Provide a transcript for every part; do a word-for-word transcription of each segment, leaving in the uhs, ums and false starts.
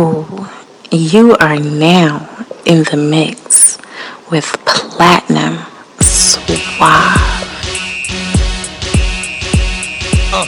Ooh, you are now in the mix with Platinum Suave. Uh.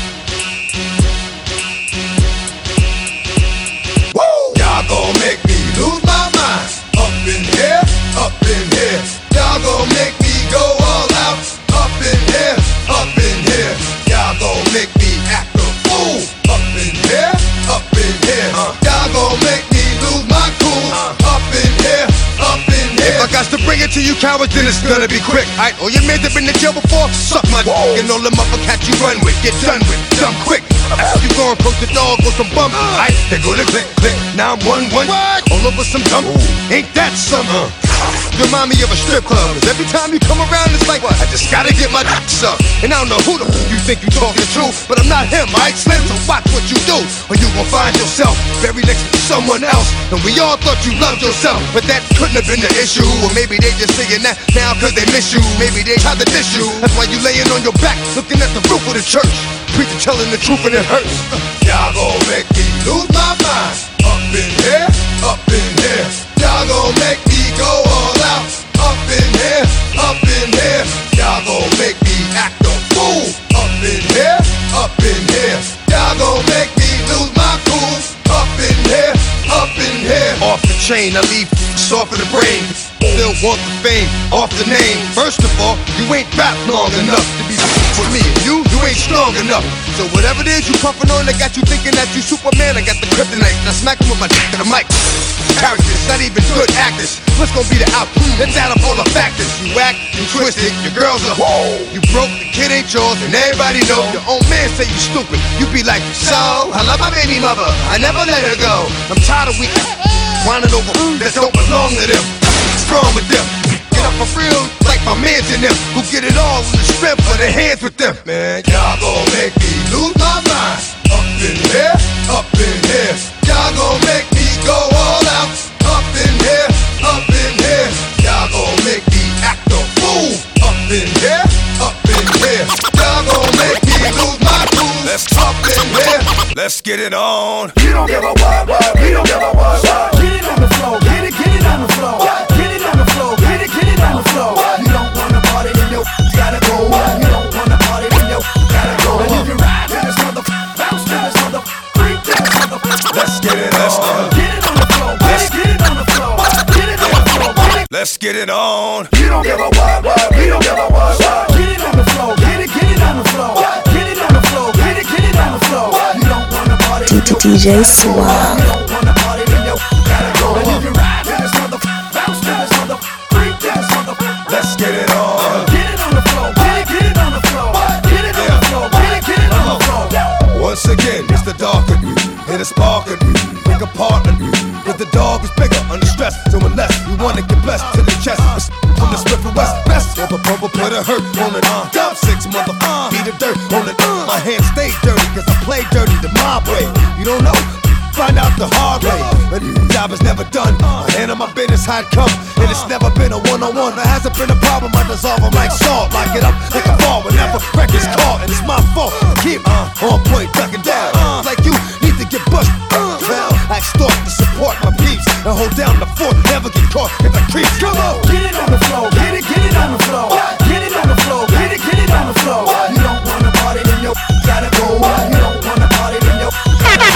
Woo! Y'all gon' make me lose my mind. Up in here, up in here. Y'all gon' make me go all out. Up in here, up in here. Y'all gon' make me act a fool. Up in here, up in here. Uh. Y'all gon' make me lose my cool. Uh. Up in here, up in here. If I got to bring it to you cowards, then it's gonna be quick. Alright, all your men that been to jail before, suck my dick. And all them upper cats you run with, get done with, dumb quick. After you go and approach the dog with some bump, alright, they go to click, click. Now I'm one, one, all over some dump. Ain't that summer? Remind me of a strip club, cause every time you come around it's like, I just gotta get my dick sucked. And I don't know who the f*** you think you talking to, but I'm not him, alright, Slim, so watch what you do, or you gon' find yourself buried next to someone else. And we all thought you loved yourself, but that couldn't have been the issue. Or maybe they just saying that now cause they miss you. Maybe they tried to diss you, that's why you laying on your back, looking at the roof of the church. Preacher telling the truth and it hurts. Y'all gon' make me lose my mind. Up in here, up in here. Y'all gon' make me go all out. Up in here, up in here. Y'all gon' make me act a fool. Up in here, up in here. Y'all gon' make me lose my cool. Up in here, up in here. Off the chain, I leave off of the brain. Still want the fame, off the name. First of all, you ain't rap long enough to be with me. You, you ain't strong enough. So whatever it is you puffin' on, they got you thinking that you Superman. I got the kryptonite, I smack him with my dick to the mic. Characters, not even good actors. What's gonna be the outcome? Let's add up all the factors. You whack, you twisted, your girls are whoa. You broke, the kid ain't yours, and everybody know. Your own man say you stupid. You be like, so, I love my baby mother, I never let her go. I'm tired of weak whining over that don't belong to them. What's wrong with them? Get up for real, like my mans in them, who get it all with the strength of their hands with them. Man, y'all gon' make me lose my mind. Up in here, up in here. Y'all gon' make me go all out. Up in here, up in here. Y'all gon' make me act a fool. Up in here, up in here. Y'all gon' make me lose my cool. Let's up in here, let's get it on. You don't give a what, what, we don't give a what, what. Get it on the floor, get it, get it on the floor. Get it on the floor, get it, get it on the floor. You don't wanna party, then you gotta go. You don't wanna party, then you gotta go. And you can ride to this mother, bounce to this mother, freak to this mother. Let's get it on. Get it on the floor, get it, get it on the floor. Get it on the floor, get it. Let's get it on. You don't give a what, what, we don't give a what, what. Get it on the floor, get it, get it on the floor. Get it on the floor, get it, get it on the floor. You don't wanna party, D J Suave. You don't wanna party, then you gotta go. And you can ride to this mother, bounce to this mother, freak to this mother. Let's get it on. Get it on the floor, get it, get it on the floor. Get it on the floor, get it, get it on the floor. Once again, it's the darker, hit a sparker, pick a partner. But the dog is bigger, under stress. So unless you wanna get blessed to the chest, it's from the Smith and West. Best of a bubble, put a hurt on it. Uh, Dump six mother, uh, beat the dirt on it. Uh, my hands stay dirty, cause I play dirty the mob way. You don't know? Find out the hard way. But the job is never done. I handle my business how it come. And it's never been a one-on-one. There hasn't been a problem, I dissolve them like salt. Lock it up like a ball whenever record's caught. And it's my fault. Keep uh, on point, ducking down. Uh, like you need to get busted. Uh, well, I extort to support my peeps. And hold down the fort, never get caught if I creep. Come on! Get it on the floor, get it, get it on the floor. Get it on the floor, get it, get it on the floor. You don't wanna party, then you gotta go. You don't wanna party, then you gotta go.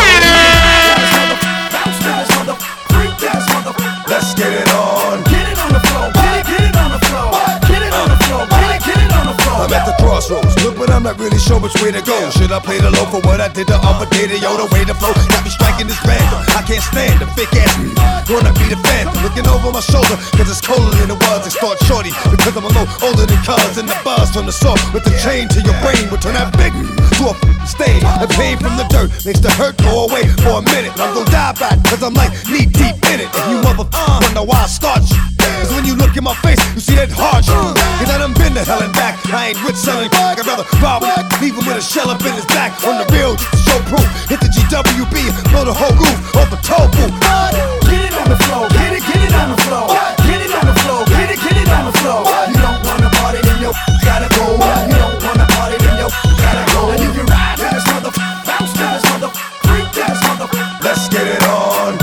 Bounce to this mother, freak to this mother. Let's get it on. Get it on the floor, get it, get it on the floor. Get it on the floor, get it, get it on the floor. I'm at the crossroads, look, but I'm not really sure which way to go. Should I play the low for what I did the other day? The yo, the way to flow got me striking this random. I can't stand the fake ass. Wanna be the phantom, looking over my shoulder, cause it's colder than it was. They start shorty, because I'm a little older than cuz. And the buzz from the saw with the chain to your brain will turn that big to a stain. The pain from the dirt makes the hurt go away for a minute. But I'm gonna die back, cause I'm like knee deep in it. If you mother uh, wonder why I start you, cause when you look in my face, you see that hard shit. Cause I done been to hell and back. I ain't with selling, I'd rather rob him, leave him with a shell up in his back. On the real, just to show proof. Hit the G W B, blow the whole roof off the toll booth. Get it on the floor, get it, get it on the floor. Get it on the floor, get it, get it on the floor. You don't wanna party, then you gotta go. You don't wanna party, then you gotta go. And you can ride to this mother, bounce to this mother, freak to this mother. Let's get it on.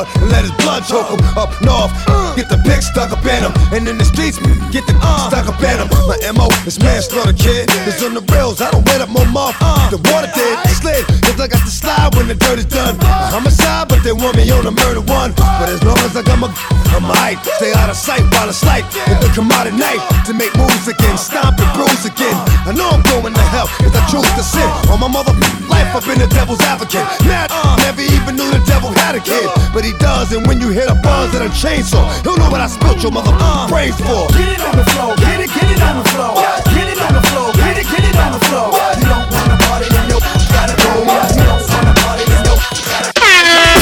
and let his blood choke him. Up north, get the pick stuck up in him. And in the streets, get the stuck up in him. My M O is manslaughter, kid. Cause on the rails, I don't wet up more muff. The water did, slid, cause I got to slide when the dirt is done. A homicide, but they want me on a murder one. But as long as I got my, I'm alright. Stay out of sight while it's light. If they come out at night to make moves again, stomp and bruise again. I know I'm going to hell, cause I choose to sin. On my mother life, I've been the devil's advocate. Mad, uh, never even knew the devil had a kid. But he does, and when you hear the buzz of a chainsaw, he'll know what I spilt your mother uh, brains for. Get it on the floor, get it, get it on the floor. Get it on the floor, get it, get it on the floor. You don't wanna party, then you gotta go. You don't wanna party, then you gotta go.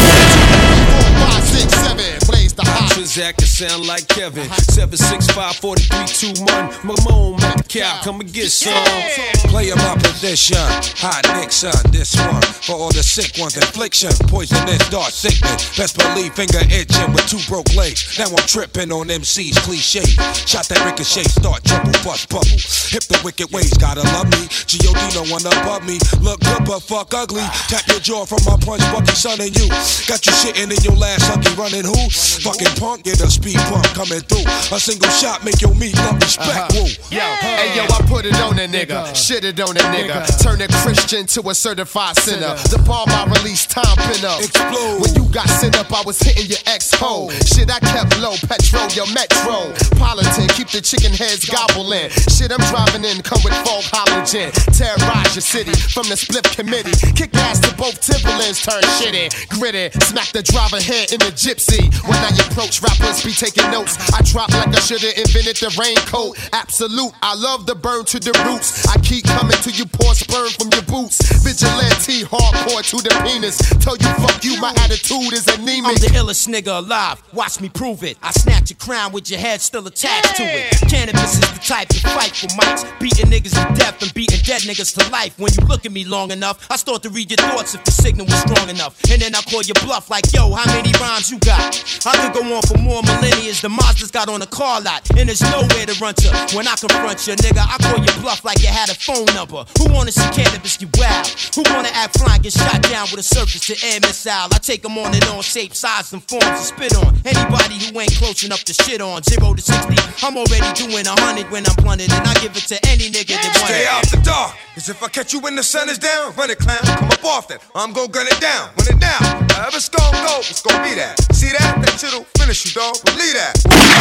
five, six, seven, plays the hot. Transact sound like Kevin. seven six five, four three two one. Mamone, Mac Cow, come and get some. Play my position, hot Nixon. This one for all the sick ones. Infliction, poisonous, dark sickness. Best believe finger itching with two broke legs. Now I'm tripping on M C's cliche. Shot that ricochet, start trouble, bust bubble. Hip the wicked ways, gotta love me. G O D no one above me. Look good but fuck ugly. Tap your jaw from my punch, Bucky, son, and you. Got you shitting in your last lucky running who? Fucking punk, get a speed bump coming through. A single shot make your meat love respect. Woo. Yo, hey yo, I put it on a nigga, shit it on a nigga, turn a Christian to a certified sinner. The bomb I released, time pin up. Explode. When you got sent up, I was hitting your ex-hole. Shit, I kept low, petrol, your metro. Politan, keep the chicken heads gobbling. Shit, I'm driving in, come with fog halogen. Terrorize your city from the split committee. Kick ass to both Timberlands, turn shit in. Gritty, smack the driver head in the gypsy. When I approach, rappers be taking notes. I drop like I should've invented the raincoat. Absolute, I love the burn to the roots. I keep coming till you pour sperm from your boots. Vigilante, hardcore to the penis. Tell you fuck you, my attitude is anemic. I'm the illest nigga alive, watch me prove it. I snatch your crown with your head still attached to it. Cannabis is the type to fight for mics. Beating niggas to death and beating dead niggas to life. When you look at me long enough, I start to read your thoughts if the signal was strong enough. And then I call your bluff like, yo, how many rhymes you got? I could go on for more millennia. The Mazda's got on a car lot, and there's nowhere to run to. When I confront you, nigga, I call your bluff like you had a phone number. Who wanna see cannabis get wild? Who wanna act flying, get shot down with a surface to air missile? I take them on and on, shape, size, and forms to spit on. Anybody who ain't close enough to shit on. Zero to sixty, I'm already doing a hundred when I'm blunted, and I give it to any nigga that wants it. Stay out the dark, cause if I catch you when the sun is down, run it, clown, come up off that. I'm gon' gun it down, run it down. However it's gon' go, it's gon' be that. See that? That shit'll finish you, dog. Believe that.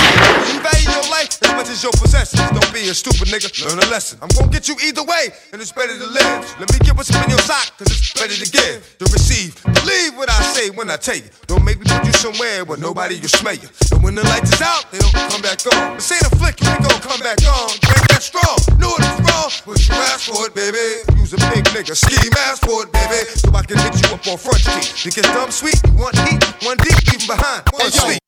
You value your life as much as your possessions. Don't be a stupid nigga, learn a lesson. I'm gon' get you either way, and it's better to live. Let me get what's in your sock, cause it's better to give, to receive. Believe what I say when I tell you. Don't make me put you somewhere where nobody will smell you. And when the lights is out, they don't come back on. This ain't a flick, you ain't gon' come back on. Drink that strong, know it was wrong, but you asked for it, baby. Use a big nigga, ski mask for it, baby. So I can hit you up on Front Street. You get dumb sweet, you want heat, one deep, even behind, one sweet.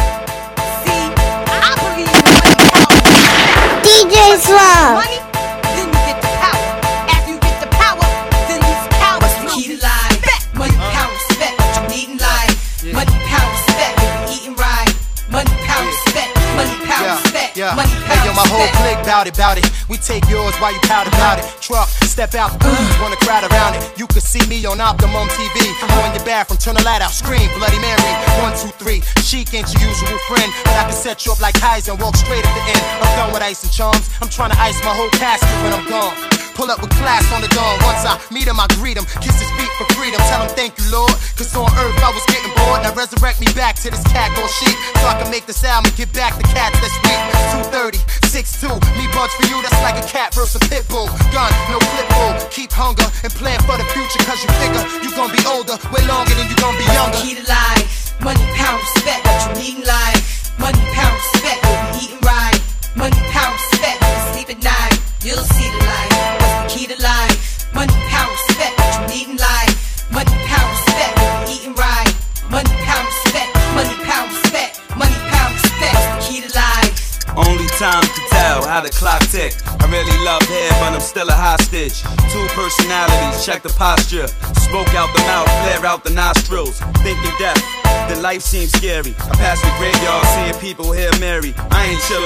D J Swab. Money, then you get the power. After you get the power, then these cowards what's the key to life? Money, power, respect. What you need in life? Money, power, respect. If you eating right. Money, power, respect. Money, power, respect. Money, power, hey, yo, my whole respect. clique bout it, bout it. We take yours while you pout about it. Truck, step out, uh, wanna crowd around it. You can see me on Optimum T V. Go in your bathroom, turn the light out, scream, Bloody Mary. One, two, three. Chic ain't your usual friend, but I can set you up like Heisen, walk straight at the end. I'm done with ice and charms. I'm trying to ice my whole casket when I'm gone. Pull up with class on the dawn. Once I meet him, I greet him. Kiss his feet for freedom. Tell him thank you, Lord. Cause on earth I was getting bored. Now resurrect me back to this cat on sheet. So I can make this album and get back the cats that's weak. two thirty, six two. Me buds for you, that's like a cat versus a pit bull. Gun, no clip bull. Keep hunger and plan for the future. Cause you figure you gon' be older way longer than you gon' be younger. Key to life. Money, power, respect. What you need in life? Money, power, respect. If you eating right. Money, power, respect. If you sleep at night, you'll see the light. What's the key to life? Money, power, respect. What you need in life? Money, power, respect. If you eating right. Money, power, respect. Money, power, respect. Money, power, respect. What's the key to life? Only time to tell how the clock tick. I really love hair, but I'm still a hostage. Two personalities, check the posture. Smoke out the mouth, flare out the nostrils. Thinking death, then life seems scary. I pass the graveyard, seeing people here marry. I ain't chillin'.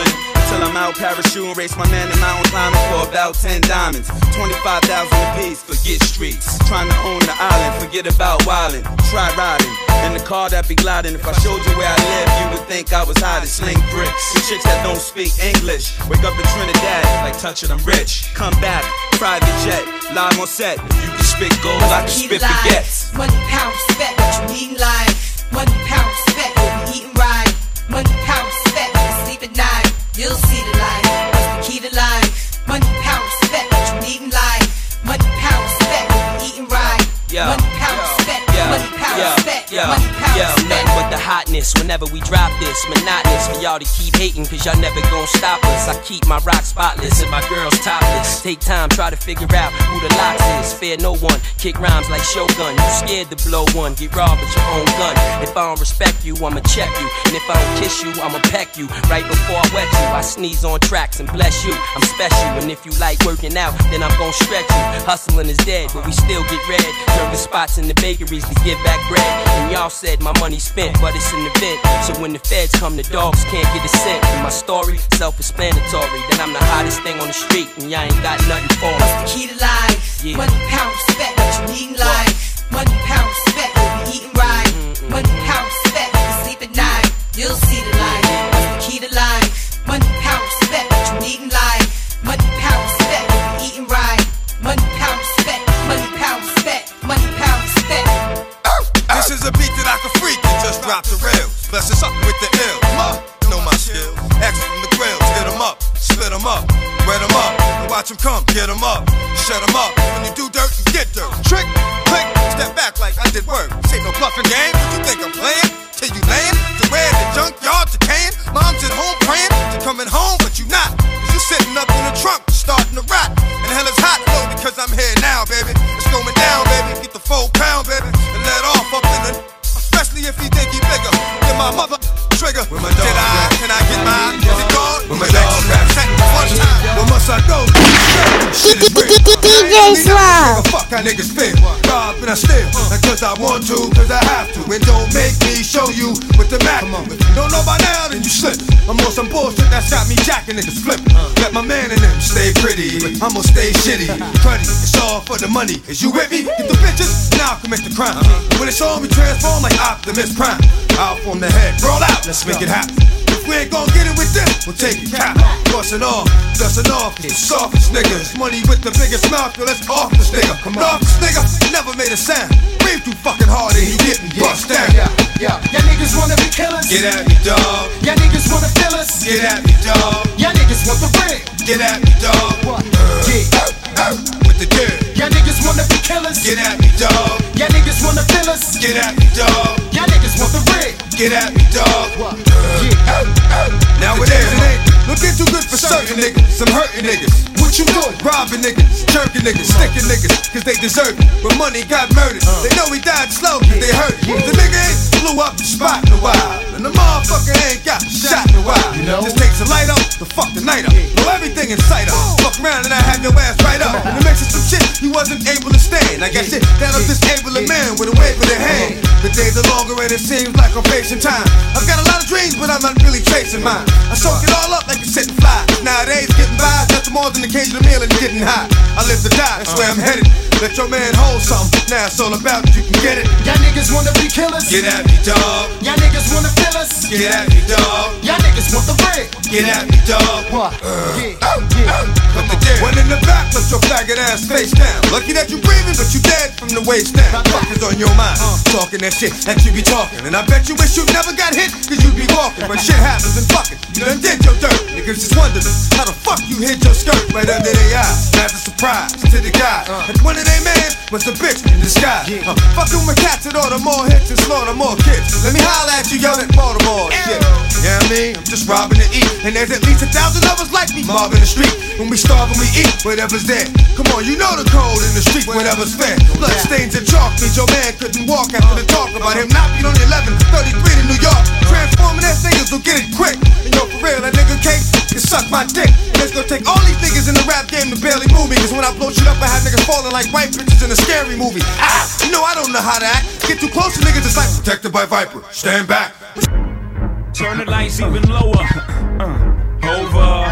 till I'm out parachute and race my man in mountain climbing for about ten diamonds. twenty-five thousand apiece, forget streets. Trying to own the island, forget about wildin'. Try riding in the car that be gliding. If I showed you where I live, you would think I was hiding. Sling bricks, the chicks that don't speak English. Wake up in Trinidad, like touching I'm rich. Come back, private jet, live on set. You can spit gold, I can spit baguettes. Money, pound, respect, what you need in life. Money, pound, respect, what we eating right. Money, pound, respect, when you sleep at night. You'll see the light, what's the key to life. Money, pound, respect, what you need in life. Money, pound, respect, what we eating right. Yo, money, pound, yo, respect, yo, money, pound, yo, respect, yo, money, pound, yo, respect. nothing but the hotness whenever we drop this. Monotonous for y'all to keep hating, cause y'all never gon' stop us. I keep my rock spotless and my girls topless. Take time, try to figure out who the locks is. Fear no one, kick rhymes like Shogun. You scared to blow one, get robbed with your own gun. If I don't respect you, I'ma check you. And if I don't kiss you, I'ma peck you. Right before I wet you, I sneeze on tracks and bless you. I'm special, and if you like working out, then I'm gon' stretch you. Hustling is dead, but we still get red. Serving spots in the bakeries to give back bread. And y'all said my money's spent, but it's an event. So when the feds come, the dogs can't get a cent. And my story, self-explanatory, that I'm the hottest thing on the street, and y'all ain't got nothing for me. What's the key to life? Yeah. Money, pound, respect, what you need in life. Money, pound, respect, what we eating right. Money, pound, respect, when you sleep at night. You'll see the light. What's the key to life? Money, pound, respect, what you need in life. Money, pound, respect, what we eating right. Money, pound, respect, money, pound, respect, money, pound, respect. This is a beat that I can freak and just drop the rails. Plus it's up with the ill. Know my skills. X from the grills. Hit 'em up, split 'em up, wet 'em up, and watch 'em come. Get 'em up, shut 'em up. When you do dirt, you get dirt. Trick, click, step back like I did work. This ain't no bluffing game. What you think I'm playing? Till you laying, to where the junkyard decaying. Mom's at home praying to coming home, but you not. Cause you sitting up in the trunk, starting to rot. And hell is hot, though, because I'm here now, baby. It's going down, baby. Get the full pound, baby, and let off up in the. Especially if he think he bigger than my mother trigger. With my dog, did I? Can I get mine? Is it gone? With my dog, one time. Where must I go? Shit is real. D J Swab. Fuck how niggas feel. Rob and I steal. Not cause I want to, cause I have to. And don't make me show you with the Mac. If you don't know by now, then you slip. I'm on some bullshit that's got me jacking niggas flipping. Let my man in them stay pretty, but I'ma stay shitty. Cruddy, it's all for the money. Is you with me? Get the bitches, now I commit the crime. When it's on, we transform like Optimus Prime. Out from the head, roll out, let's make it happen. If we ain't gon' get it with them, we'll take it cap. Bustin' off, dustin' off, it's softest niggas. Money with the biggest mouth, yo, let's off this nigga. Come on, off this nigga, never made a sound. Breathe too fucking hard and he getting bust down. Yeah, yeah, y'all niggas wanna be killers. Get at me, dog. Y'all niggas wanna fill us. Get at me, dog. Y'all niggas want the ring. Get at me, dog. What? Uh, Yeah. uh, with the dirt. Y'all niggas wanna be killers. Get at me, dog. Y'all niggas wanna fill us. Get at me, dog. Y'all niggas want the ring. Get at me, dog. What? Uh, Yeah. Nowadays it ain't looking too good for certain niggas. Some hurting niggas. What you doing? Robbing niggas, jerking niggas, sticking niggas, cause they deserve it. But money got murdered. They know he died slow, cause they hurt it. The nigga ain't blew up the spot in a while. And the motherfucker ain't got shot in a while. You know? Just takes a light up to fuck the night up. Blow everything in sight up. Fuck around and I have your ass right up. And it makes it some shit you wasn't able to stand. I got shit that'll disable a man with a wave of their hand. The days are longer and it seems like I'm facing time. I've got a lot of dreams, but I'm not really chasing mine. I soak it all up like a sitting fly. Nowadays, getting by is nothing more than occasional meal and getting high. I live to die, that's where I'm headed. Let your man hold something. Now it's all about you can get it. Y'all niggas wanna be killers. Get at me, dog. Y'all niggas wanna fill us. Get at me, dog. Y'all niggas want the ring. Get at me, dog. What? Uh, Yeah, yeah. Put the dirt. One in the back, let your faggot ass face down. Lucky that you breathing, but you dead from the waist down. Fuck is on your mind. Talking that shit that you be talking. And I bet you wish you never got hit, cause you be walking. But shit happens and fucking, you done did your dirt. Niggas just wondering how the fuck you hit your skirt right under their eyes. That's a surprise to the guy. And one of they man was a bitch in disguise. Uh, fucking with cats that order more hits and slaughter more kids. Let me holler at you, yell at Baltimore. Shit. Yeah, I mean, I'm just robbing to eat. And there's at least a thousand of us like me mobbing the street. When we starve and we eat, whatever's there. Come on, you know the code in the street, whatever's fair. Blood stains and chalk means your man couldn't walk after the talk about him not being on the eleven thirty-three to New York. Transforming ass niggas will get it quick. And yo, for real, that nigga cake can suck my dick. And it's gonna take all these niggas in the rap game to barely move me. Cause when I blow shit up, I have niggas falling like white bitches in a scary movie. Ah, you know I don't know how to act. Get too close to niggas, it's like protected by Viper. Stand back. Turn the lights even lower. Uh, over.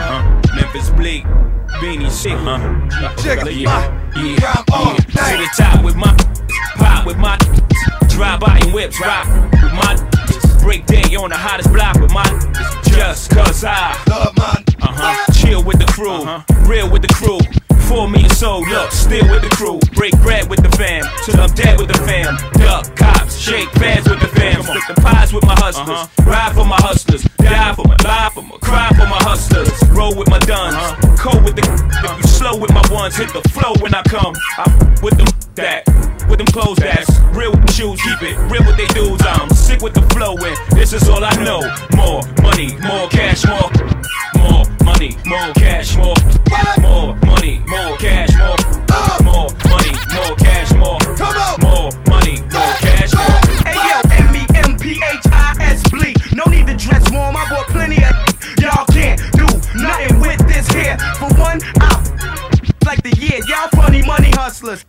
bleak. Beanie sick, huh? Check Yeah, it, yeah, yeah. drop off, To the top with my pop with my drive by and whips, rock with my break day on the hottest block with my just cause I love my uh-huh. Chill with the crew, uh-huh. Real with the crew. For me and soul, look, still with the crew. Break bread with the fam, till I'm dead with the fam. Duck cops, shake pads with the fam. Split the pies with my hustlers, uh-huh. Ride for my hustlers, die for my, lie for my, cry for my hustlers. Roll with my duns, uh-huh. Cold with the, if you slow with my ones, hit the flow when I come. I with them that, with them clothes that's real with them shoes, keep it real with they dudes. I'm sick with the flow and this is all I know. More money, more cash, more, more money, more cash, more, more money, more cash, more, more money, more cash, more, more money, more cash, more. Hey yo, M E M P H I S bleak. No need to dress warm, I bought plenty of. Y'all can't do nothing with this here. For one, I'm like the year. Y'all funny money hustlers.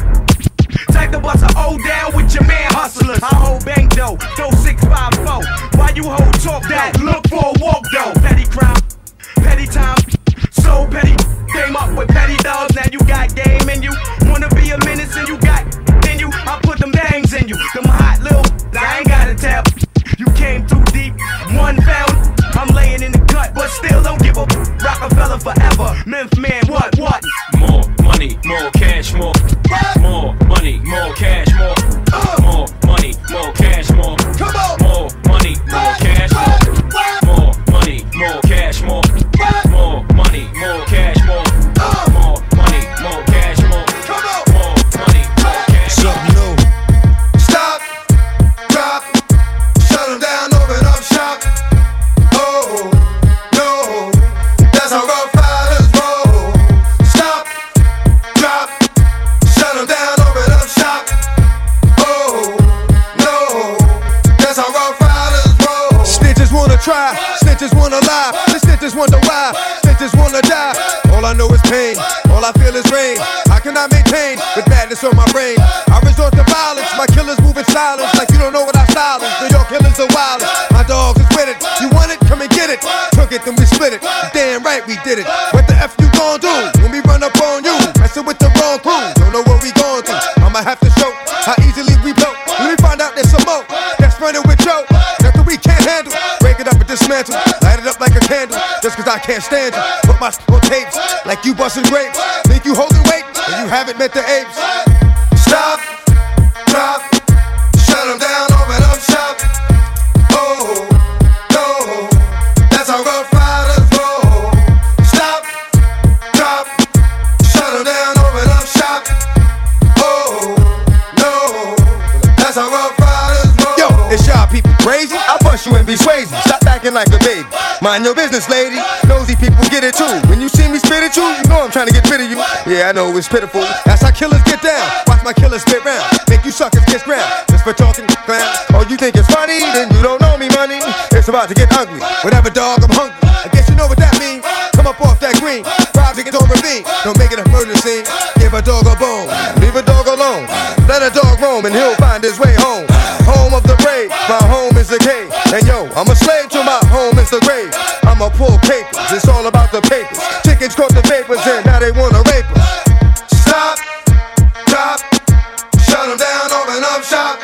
Type to bust a O down with your man hustlers. I hold bank dough, throw six five four. Why you hold talk that? Look for a walk though. Petty crime, petty time, so petty. Came up with petty dogs, now you got game in you. Wanna be a menace and you got in you. I put them bangs in you, them hot little. I ain't gotta tell. You came too deep, one found. I'm laying in the cut, but still don't give a Rockefeller forever. Memphis man, what, what? More money, more cash, more, more money, more cash, more, more money, more cash, more, more money, more cash, more, more money, more cash, more, more money, more cash, more, more money, more cash, more, more money, more cash. Something new. Stop, drop, shut them down, open up shop. Oh, no, that's how rough riders roll. Stop, drop, shut them down, open up shop. Oh, no, that's how rough riders roll. Snitches wanna try, snitches wanna lie, the snitches wonder why, snitches wanna die. All I know is pain, all I feel is rain. How can I maintain with madness on my brain? I resort to violence, my killers move in silence like you don't know what I style is. New York killers are wildest, my dogs is with it. You want it, come and get it. Took it, then we split it. Damn right we did it. What the F you gon' do when we run up on you? Messing with the wrong crew, don't know what we gon' through. I'ma have to show how easily we blow. Let me find out there's some more that's running with Joe. Nothing we can't handle. Break it up and dismantle. Light it up like a candle. Just cause I can't stand you. Put my on tapes like you busting grapes. Think you holding weight and you haven't met the apes. Stop, drop, shut them down, open up shop. Oh, no, that's how rough riders roll. Stop, drop, shut them down, open up shop. Oh, no, that's how rough riders roll. Yo, it's y'all people crazy? I'll bust you and be swayzy. Stop acting like a baby. Mind your business, lady. Nosy people get it too. When you see me spit at you, you know I'm trying to get rid of you. Yeah, I know it's pitiful. That's how killers get down. Watch my killers spit round. Make you suckers kiss ground. Just for talking clown. Oh, you think it's funny? Then you don't know me, money. It's about to get ugly. Whatever, dog, I'm hungry. I guess you know what that means. Come up off that green. Rob niggas don't ravine. Don't make it a murder scene. Give a dog a bone. Leave a dog alone. Let a dog roam and he'll find his way home. Home of the brave. My home is the cave. And yo, I'm a slave to my home is the grave. I'm a pull capers. It's all about the papers. Chickens caught the vapors and now they wanna rape us. Stop, drop, shut them down, open up shop.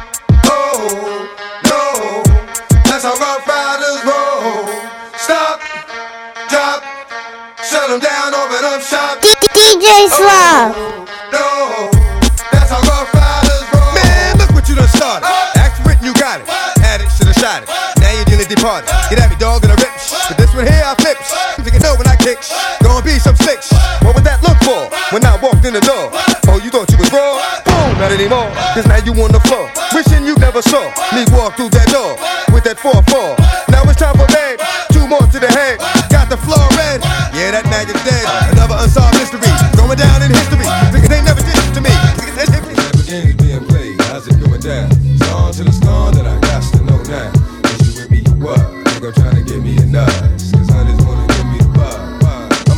Oh, no, that's how rough riders roll. Stop, drop, shut them down, open up shop. D J Slow. Oh, no, that's how rough riders roll. Man, look what you done started. Act written, you got it. Had it, should've shot it. Now you're dealing departed. Get at me, dog, in a rip. But this one here, I flip. You can know when I kick. Gonna be some slicks. What would that look for when I walked in the door? Oh, you thought you was raw? Boom, not anymore. Cause now you on the floor. Wishing you never saw me walk through that door with that four four. Now it's time for bed. Two more to the head. Got the floor red. Yeah, that magic's dead. Another unsolved mystery. Going down in history. Niggas ain't never did it to me. The beginning's being played. How's it going down? It's on to the storm that I got to know now. Is you with me? What? Nigga trying to give me a nut. Cause I just wanna give me the vibe. I'm politicking.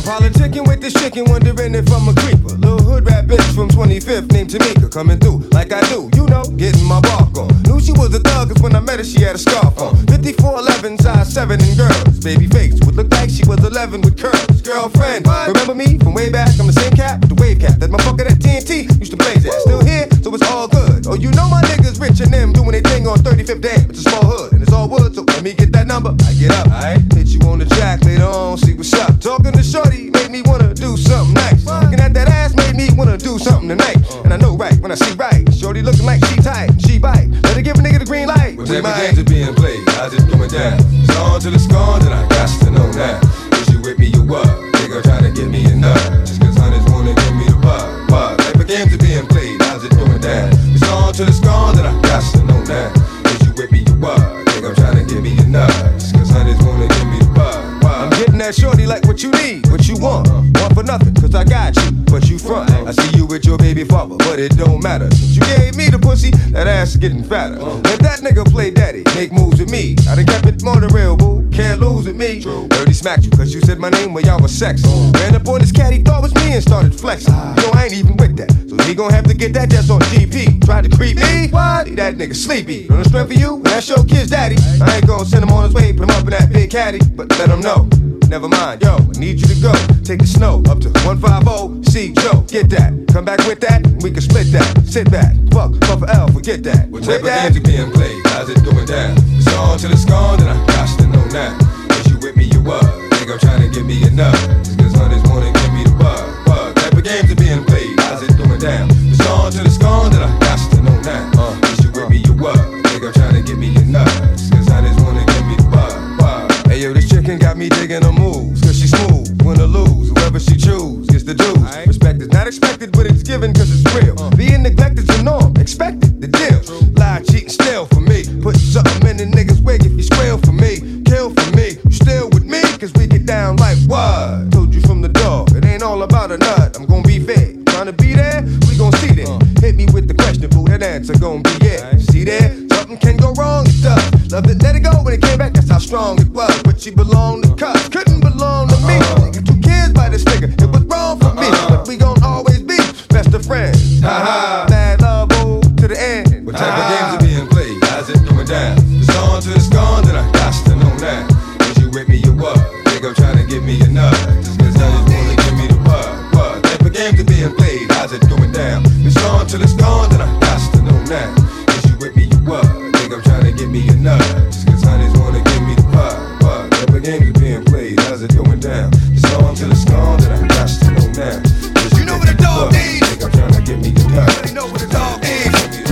Drinking with this chicken, wondering if I'm a creeper. Little hood rat bitch from twenty-fifth named Tamika, coming through like I do, you know, getting my bark on. Knew she was a thug, cause when I met her, she had a scarf on. fifty-four eleven, size seven and girls. Baby face would look like she was eleven with curls. Girlfriend, remember me from way back? I'm the same cat with the wave cap. That motherfucker that T N T used to blaze at. Still here, so it's all good. Oh, you know my niggas rich and them doing their thing on thirty-fifth Dam. It's a small hood and it's all wood, so let me get that number. I get up, I hit you on the jack later on, see what's up. Talking to shorty made me wanna do something nice. Looking at that ass made me wanna do something tonight. And I know right when I see right. Shorty looking like she tight, she bite. Let her give a nigga the green light. When every games are being played, how's it going down? It's on till it's gone, then I got to know now. Is you with me, you what? Nigga try to get me a nut. Just cause honeys wanna give me the bug. What? Every games are being played, how's it going down? It's on till it's gone, then I got to know now. Is you with me, you what? Nigga try to give me a nut. Just cause honeys wanna give me the bug. I'm getting that shorty like what you need, what you want. Want for nothing, cause I got you, but you front. I see you with your baby father, but it don't matter. Since you gave me the pussy, that ass is getting fatter. Let that nigga play daddy, make moves with me. I done kept it more than real, boo, can't lose with me. Dirty smacked you, cause you said my name when y'all was sex. Ran up on this cat, he thought it was me and started flexing. You know I ain't even with that, so he gon' have to get that just on G P. Tried to creep me, what? That nigga sleepy. On the strength for you, that's your kid's daddy. I ain't gon' send him on his way, put him up in that big caddy, but let him know. Never mind, yo, I need you to go. Take the snow up to one fifty, see Joe, get that. Come back with that, we can split that. Sit back, fuck, fuck for L, forget that. Whatever games are being played, how's it going down? It's on till it's gone, then I got to know now. Is you with me, you what? Nigga trying to give me a nut. Just cause honeys wanna give me the bug. Bug, type of games are being played, how's it going down? It's on till it's gone, then I got to know now. Uh, is you with me, you what? Nigga trying to give me a nut. Just cause honeys wanna give me the bug. Bug. Hey yo, this chicken got me digging her moves, cause she smooth, win or lose, whoever she choose gets the dues. Right. Respect is not expected, but it's given cause it's real. Uh. Being neglected's the norm, expected, the deal. True. Lie, cheat, and steal for me. Put something in the nigga's wig if you squeal for me. Kill for me, you still with me, cause we get down like what? Told you from the door, it ain't all about a nut, I'm gon' be fair. Trying to be there, we gon' see there. Uh. Hit me with the question, boo, that answer gon' be yeah. Right. See there, something can go wrong, it does. Loved it, let it go, when it came back, that's how strong it was. But she belonged to cuz, couldn't belong to me. She got two kids by this nigga, it was wrong for me. But we gon' always be best of friends. Ha ha, mad love, boo, to the end. What type of games are being played? How's it going down? It's on till it's gone, then I got to know now. Is you with me, you what? Nigga trying to give me a nut. Just cause honeys wanna give me the bug. What type of games are being played? How's it going down? It's on till it's gone, then I got to know now. Is you with me, you what? Nigga trying to give me a nut. Just cause honeys wanna give me the bug. What type of games are being played? How's it going down? It's on till it's gone, then I got to know now. Is you know what a dog needs? Nigga trying to give me a nut. You know what a dog needs?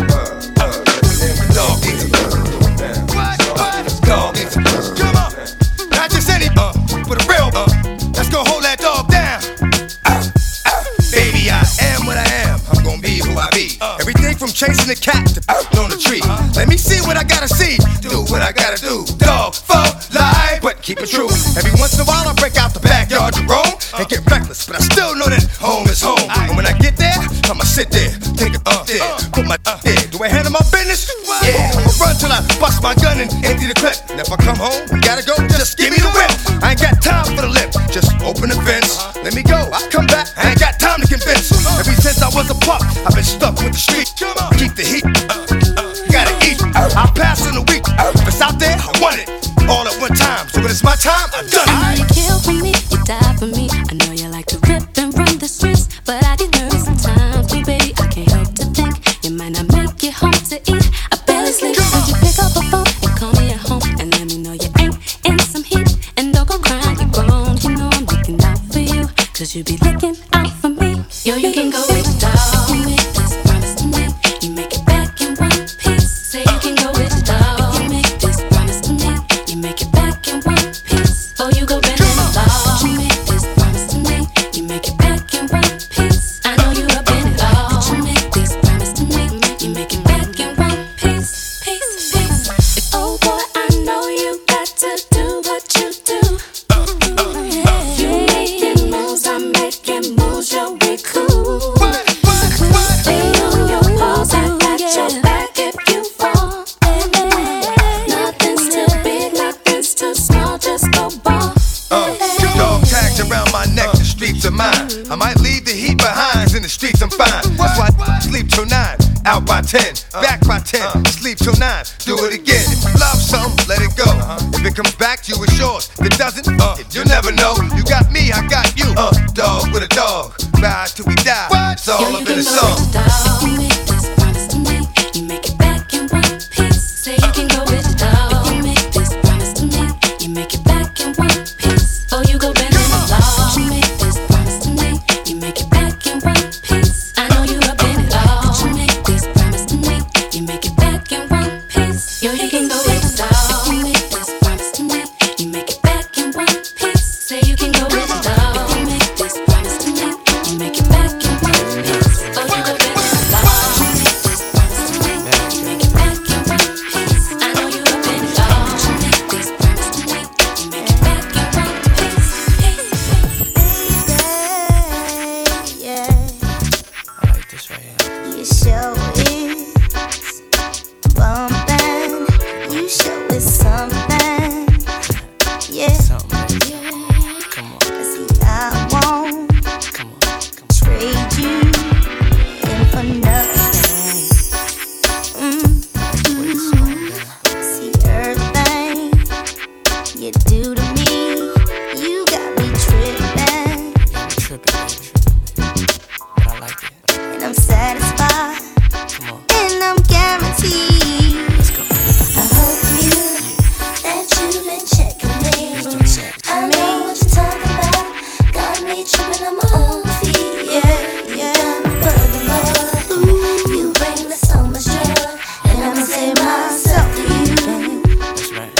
Come on, not just any, uh, but a real, uh, let's go hold that dog down. Uh, uh, baby, I am what I am, I'm gonna be who I be. Uh, Everything from chasing the cat to uh, on the tree. Uh, Let me see what I gotta see, do what I gotta do. Dog, fuck, lie, but keep it true. Every once in a while I break out the backyard to roam and get reckless, but I still know that home is home. And when I get there, I'ma sit there, take it up there, put my uh, there. Do I handle my business? Yeah, I'ma run till I bust my gun and empty the clip. And if I come home, you gotta go, just give me the whip. I ain't got time for the lip, just open the fence. Let me go, I come back, I ain't got time to convince. Ever since I was a pup, I've been stuck with the street. Keep the heat, uh, uh, gotta eat. I'll pass in a week, if it's out there, I want it. All at one time, so when it's my time, I've done it. You kill for me, you die for me. I know you like to rip and run the streets, but I get nervous sometimes, too, baby. I can't help to think you might not make it home to eat. I barely sleep. Would you pick up a phone and call me at home and let me know you ain't in some heat? And don't go crying, you're grown. You know I'm looking out for you, cause you be looking out for me. Yo, you can go with the dog. You make this promise to me, you make it back in one piece. Say you can go with the dog. You make this promise to me, you make it back in one piece. Oh, you go bend in the law. You make this promise to me, you make it back in one piece. I know you up in it all. But you make this promise to me, you make it back in one piece, piece, piece. Oh boy, I know you got to do what you do. Yeah. You making moves, I'm making moves, yo, we cool. of mind. I might leave the heat behind. In the streets, I'm fine. That's why I sleep till nine. Out by ten, back by ten. Sleep till nine. Do it again. If you love something, let it go. If it comes back to you, it's yours. If it doesn't, uh, you'll never know. You got me, I got you. Uh, dog with a dog. Ride till we die. It's all Yo, up you in the can song. go with the dog. You make this promise to me. You make it back in one piece. Say you can go with the dog. You make this promise to me. You make it back in one piece. Oh, you go bend in the law. You make this promise to me. You make it back in one piece. I know you up in it all. You make this promise to me. You make it back in one piece. Yo, you can go with the dog. You make this promise to me. You make it back in one piece. Say you can go with the dog. You make this promise to me. You make it back in one piece. Oh, you go bend in the law. You make this promise to me. You make it back in one piece. I know you up in it all. You make this promise to me. You make it back in one piece. Yeah. I like this right here. You show is bumping. You show is something. Yeah. Come on. See, I won't trade you in for nothing. Mm. See, everything you do to me, you got me tripping. And I'm satisfied. And I'm guaranteed. I hope you that you've been checking me. I know what you're talking about. Got me tripping on my own feet. Yeah, yeah. Furthermore, you bring me so much joy, and I'ma save myself for you. That's right.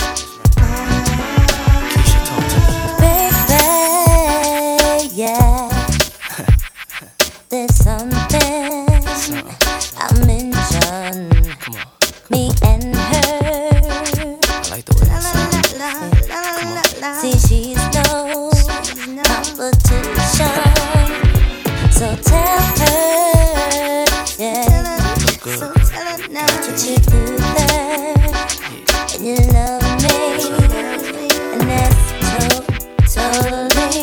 Baby, yeah. There's something I mentioned. Me and her. I like the way that sounds. See, she's no competition. So tell her, yeah. So tell her now that you do that. And you love me. And that's totally.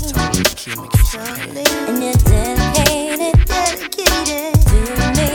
And you're dedicated, dedicated to me.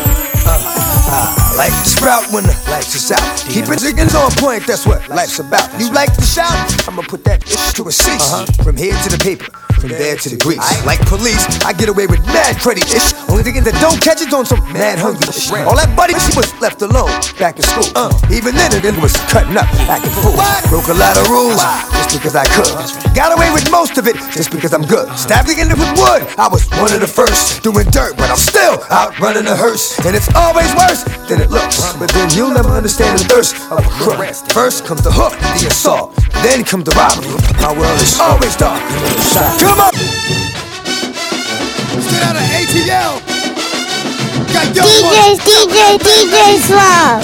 Like the sprout when the lights is out. Keep it chickens on point, that's what life's about. You like to shout? I'ma put that ish to a cease. From here to the paper, from there to the grease. Like police, I get away with mad credit ish. Only thing that don't catch it on some mad hungry ish. All that buddy, she was left alone back in school. Even then, it was cutting up, acting fool. Broke a lot of rules just because I could. Got away with most of it just because I'm good. Stabbing it with wood, I was one of the first. Doing dirt, but I'm still out running the hearse. And it's always worse than it looks. But then you'll never understand the thirst of a crook. First comes the hook, the assault, then comes the robbery. My world is always dark. Come on! Straight out of A T L. Got D J, D J, D J Swab.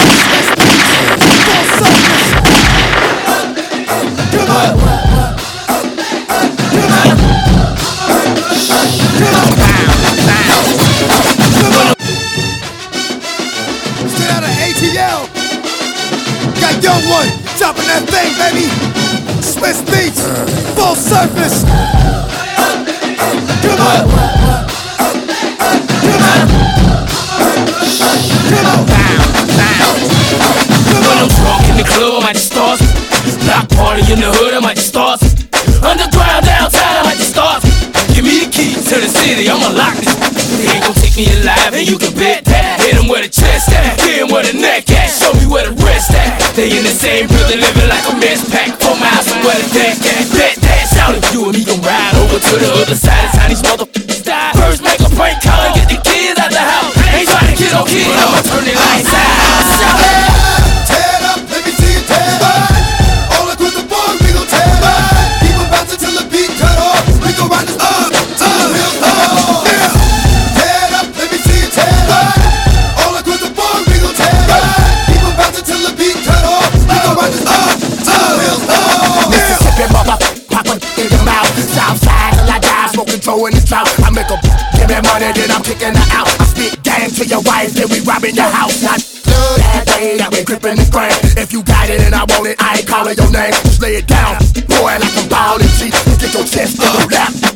Come on! Come on! Straight out of A T L. Got young one chopping that thing, baby. Swiss beats, full surface. Come on. Come on. Come on. When I'm drunk in the club, I might just start. Block party in the hood, I might just start. Underground downtown, I might just start. Give me the key to the city, I'ma lock this. They ain't gon' take me alive, and you can bet that. Hit 'em where the chest at, hit 'em where the neck at. Show me where the wrist at. They in the same building, living like a mess pack. Four miles from where the deck at. Bet that, shout it. You and me gon' ride over to the other side. It's how these motherfuckers die. First make a prank call and get the kids out the house. Ain't trying to kid on kid, I'ma turn it lights out. Shout it. Tear it up, let me see you tear it up. All across the board, we gon' tear it up. Keep on bouncing till the beat cut off. We gon' ride this up, till the hills up. Yeah. Tear it up, let me see you tear it up. All across the board, we gon' tear it up. Keep on bouncing till the beat cut off. We gon' ride this up, till the hills up. Mississippi motherfucker, pop in your mouth. Southside till I die, smoking, throwing this drought. I make a give me money, then I'm kicking her out. I spit game to your wife, then we robbing your house. Not that way, I've been gripping the grain. If you got it and I want it, I ain't calling your name. Just lay it down, boy, like I'm ballin'. See, you get your chest in your lap.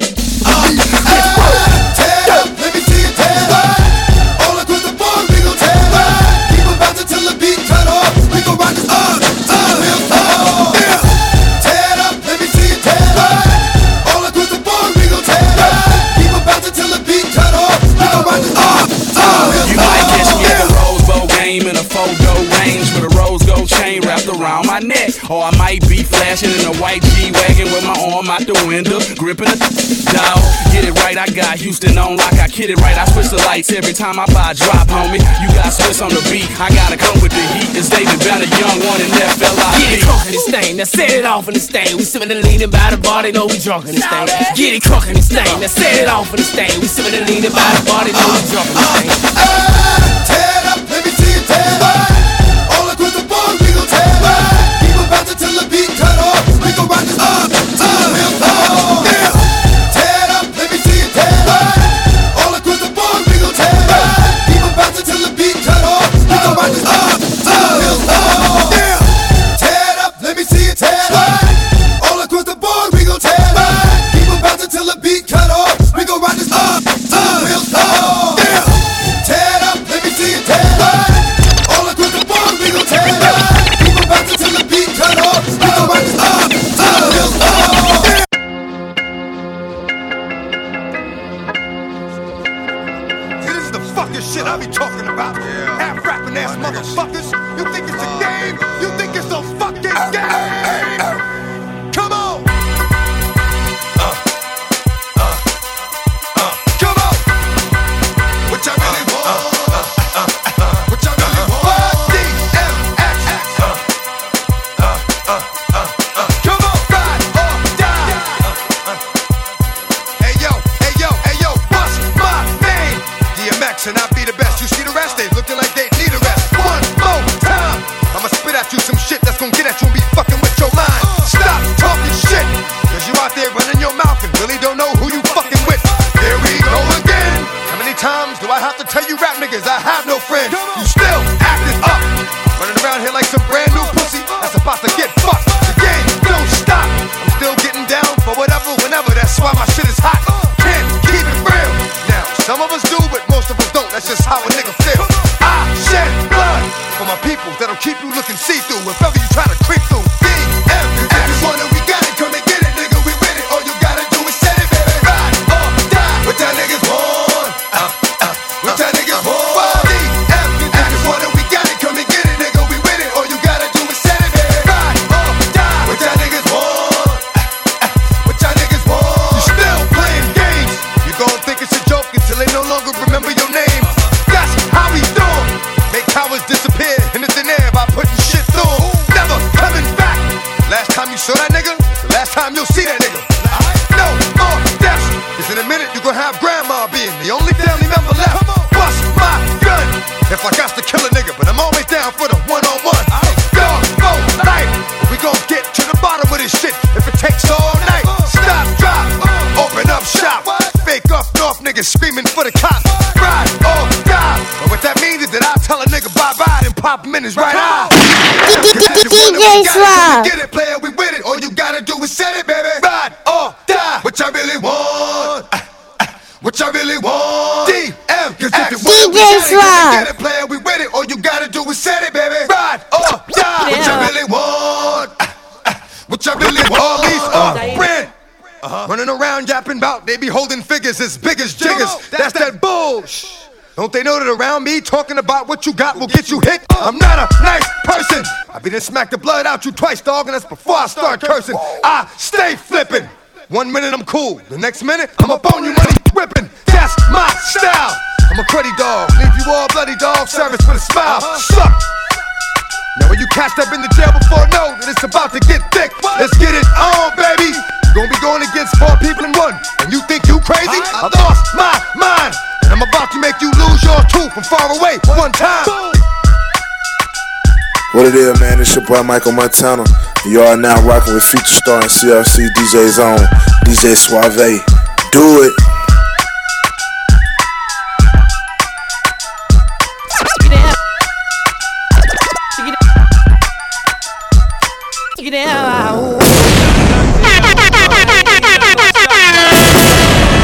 Around my neck, or I might be flashing in a white G-Wagon with my arm out the window, gripping a dog. Get it right, I got Houston on lock, I kid it right. I switch the lights every time I buy a drop, homie. You got Swiss on the beat, I gotta come with the heat. It's David Banner, young one, and F L I. Get it crunk in this thing, now set it off in this thing. We sippin' and leaning by the bar, they know we drunk in this thing. Get it crunk in this thing, now set it off in this thing. We sippin' and leaning by the bar, they know we drunk in this thing. Tear it up, let me see it tear it up. All across the board, we gon' tear it up. Till the beat cut off, we gon' rock this up till the wheels fall. Yeah. Tear it up, let me see it tear it up. All across the board, we gon' tear it up. Keep it bouncing till the beat cut off, we gon' rock this up till the wheels fall. Yeah. Tear it up, let me see it tear it up. All across the board, we gon' tear it up. Keep it bouncing till the beat cut off, we gon' rock this up till the wheels fall. Yeah. Tear it up, let me see it tear it up. All across the board, we gon' tear it up. Keep it bouncing till the beat cut off. Shit I be talking about. Yeah. Half rapping ass My motherfuckers. Niggas. You think it's a game? You think it's a fucking game? Come on. Uh, uh, uh, come on. What y'all really want? Uh, uh, uh, uh, what y'all really want? D M X. Uh, uh, uh, uh, uh, come on. Ride or die. Uh, uh. Hey yo, hey yo, hey yo, what's my name? D M X and I be the best. You see the rest? They looking like they need a rest. One more time. I'ma spit at you some shit that's gonna get at you and be fucking with your mind. Stop talking shit, cause you out there running your mouth and really don't know who you fucking with. Here we go again. How many times do I have to tell you rap niggas I have no friends? You still acting up, running around here like some brand new pussy that's about to get fucked. The game don't stop. I'm still getting down for whatever, whenever. That's why my shit is hot. Can't keep it real. Now, some of us do, but most of us don't. That's just how a nigga feel. I shed blood for my people that'll keep you looking see-through if ever you try to creep through. D M X. One we got it, come and get it, nigga. We with it. All you gotta do is set it, baby. Ride or die. What y'all niggas want? Uh, uh, what y'all niggas want? D M X. One we got it, come and get it, nigga. We with it. All you gotta do is set it, baby. Ride or die. What y'all niggas want? Uh, uh, what y'all niggas want? You still playing games. You gon' think it's a joke until they no longer remember your name. That's how we do it. Make cowards disappear in the thin air by putting shit through 'em. Never coming back. Last time you saw that nigga, the last time you'll see that nigga. No more deaths. Cause in a minute you gon' have grandma being the only family member left. Bust my gun if I got to kill a nigga, but I'm always down for the one-on-one. Dog, go, life. We gon' get to the bottom of this shit if it takes all night. Stop, drop, open up shop. Fake up north niggas screaming for the cops. Ride or die. But what that means is that I tell a nigga bye-bye and pop him in his right eye. D J Swab. Get it, player, we with it. All you gotta do is set it, baby. Ride or die. What y'all really want? Uh, uh, what y'all really want? D M X. D J Swab. Get it, player, we with it. All you gotta do is set it, baby. Ride or die. What y'all really want? Uh, uh, what y'all really want? All these are brand. Uh-huh. Running around yapping about, they be holding figures as big as jiggers. That's, that's that bullshit. Don't they know that around me talking about what you got will get you hit? I'm not a nice person. I be done smack the blood out you twice, dog, and that's before I start cursing. I stay flipping. One minute I'm cool, the next minute I'm up on you money whipping. That's my style. I'm a cruddy dog, leave you all bloody dog, service with a smile. Suck. Now when you catch up in the jail before know that it's about to get thick. Let's get it on, baby. Gonna be going against four people in one, and you think you crazy? I lost my mind, and I'm about to make you lose yours too from far away one time. What it is, man? It's your boy Michael Montana. You are now rocking with Future Star and C R C D J Zone, D J Suave. Do it. Get out.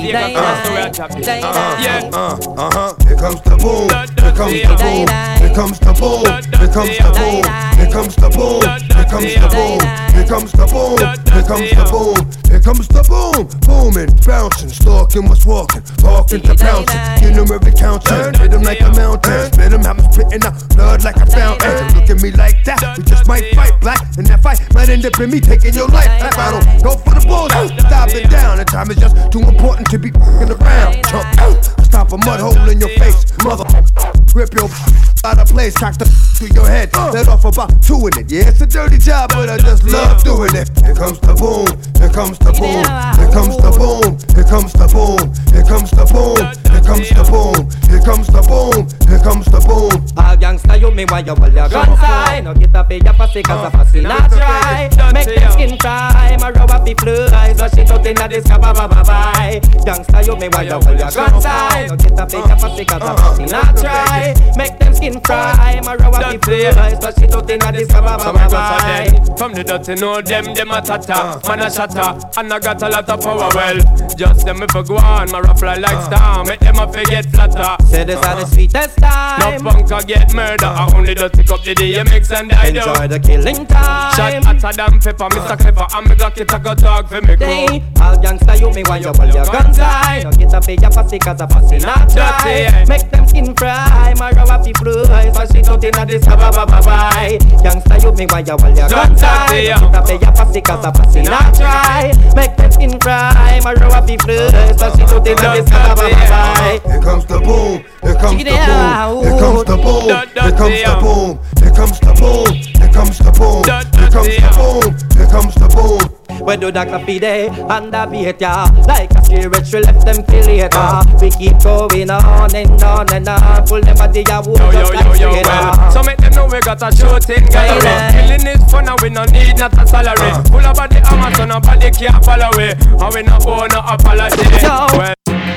you got the story I drop it. Yeah. Uh, uh-huh. Here comes the boom. Here comes the boom. Here comes the boom. Here comes the boom. Here comes the boom. Here comes the boom. Here comes the boom. Here comes the boom. Here comes the boom. Booming, bouncing, stalking, what's walking, walking to bouncing. Get them every counter. Hit them like a mountain. Spit them, have them spitting out blood like a fountain. Look at me like that. We just might fight black, and that fight might end up in me taking your life. I don't go for the bulls. Stop it down. The time is just too important to be f***ing around. Jump out. Stop a mud hole in your face, mother. Rip your out of place, cock the through your head. Let off about two in it. Yeah, it's a dirty job, but I just love doing it. Here comes the boom. Here comes the boom. Here comes the boom. Here comes the boom. Here comes the boom. Here comes the boom. Here comes the boom. Here comes the boom. All gangsta you me why you hold your gun side. No get up in your pussy cause a pussy not dry. Make them skin cry. My row up the flies. So shit out in a disco ba ba ba bye. Gangsta you me why you hold your gun side. No get up in your pussy cause a pussy not dry. Make them skin cry. My row up the flies. So shit out in a disco ba ba ba bye. From the dirty know them, them a tata. Man a shatter, and I got a lot of power. Well, just them if I go on, my rough fly like star. Make them a forget flatter. Say this are the sweetest time. No bunker get murder. I only just pick up the D M X and I do. Enjoy the killing time. Shot hotter than pepper, Mister Clever. I'm a Glock, it a go dog for me crew. All gangsta you me while you hold your guns high. No get up in your pussy cause a pussy not dry. Make them skin fry. My row up the flies. So shit out in a disco ba ba ba bye. Gangsta you me while you hold your guns high. Get up in your pussy cause a pussy not dry. Make them skin cry. My row up the flies. So shit out in a disco ba ba ba bye. Here comes the boom. Here comes the boom. Here comes the boom. Here comes the boom. Here comes the boom. Here comes the boom. Here comes the boom. Here comes the boom. Where do that coffee day and the beat ya? Like a spirit we left them feel later. We keep going on and on and on. Pull them body ya wood just like yo, yo, well. So make them know we got a shooting gallery. Killing is fun and we no need not a salary. Full of body armor so nobody can't follow we. And we no owe no apology. Well,